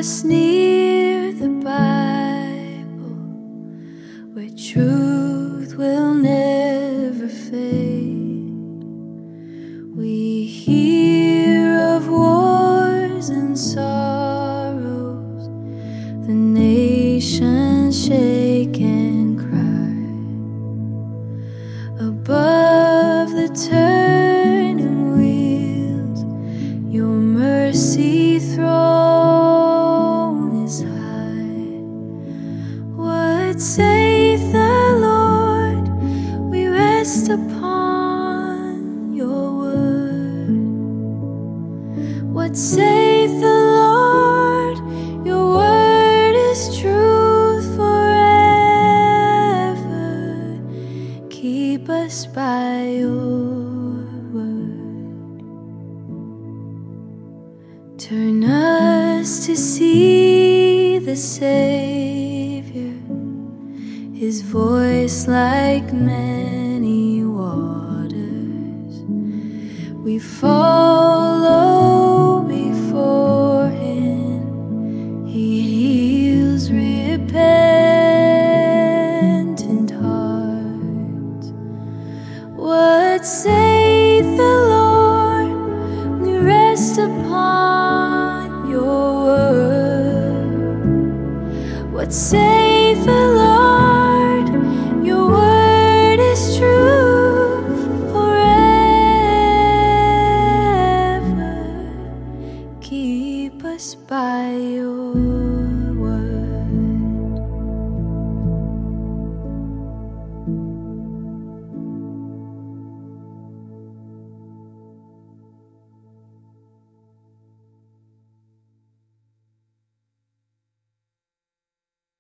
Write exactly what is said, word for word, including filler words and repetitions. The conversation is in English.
us near the Bible, where truth will never fade. We hear of wars and sorrows, the nations shake and cry. Above the turning wheels, your mercy throne is high. What saith the Lord? We rest upon your word. What saith the Lord? Your word is truth forever. Keep us by your word. Turn us to see the Savior, his voice like many waters. We follow before him, he heals repentant hearts. What saith the Lord? We rest upon your word. What saith the Lord?